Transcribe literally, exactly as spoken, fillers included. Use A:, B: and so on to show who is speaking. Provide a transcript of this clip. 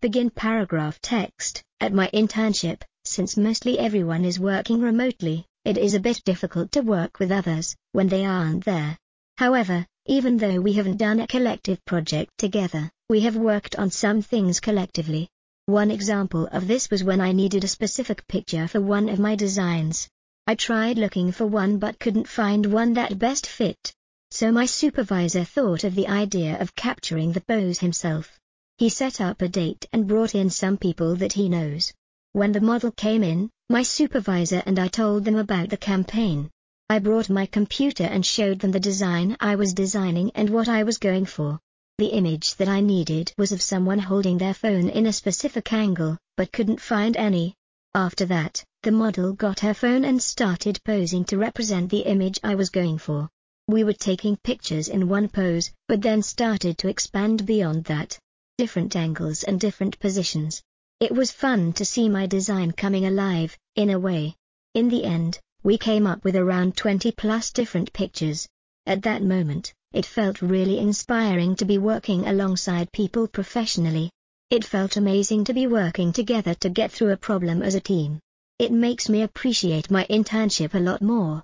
A: Begin paragraph text. At my internship, since mostly everyone is working remotely, it is a bit difficult to work with others when they aren't there. However, even though we haven't done a collective project together, we have worked on some things collectively. One example of this was when I needed a specific picture for one of my designs. I tried looking for one but couldn't find one that best fit. So my supervisor thought of the idea of capturing the pose himself. He set up a date and brought in some people that he knows. When the model came in, my supervisor and I told them about the campaign. I brought my computer and showed them the design I was designing and what I was going for. The image that I needed was of someone holding their phone in a specific angle, but couldn't find any. After that, the model got her phone and started posing to represent the image I was going for. We were taking pictures in one pose, but then started to expand beyond that. Different angles and different positions. It was fun to see my design coming alive, in a way. In the end, we came up with around twenty plus different pictures. At that moment, it felt really inspiring to be working alongside people professionally. It felt amazing to be working together to get through a problem as a team. It makes me appreciate my internship a lot more.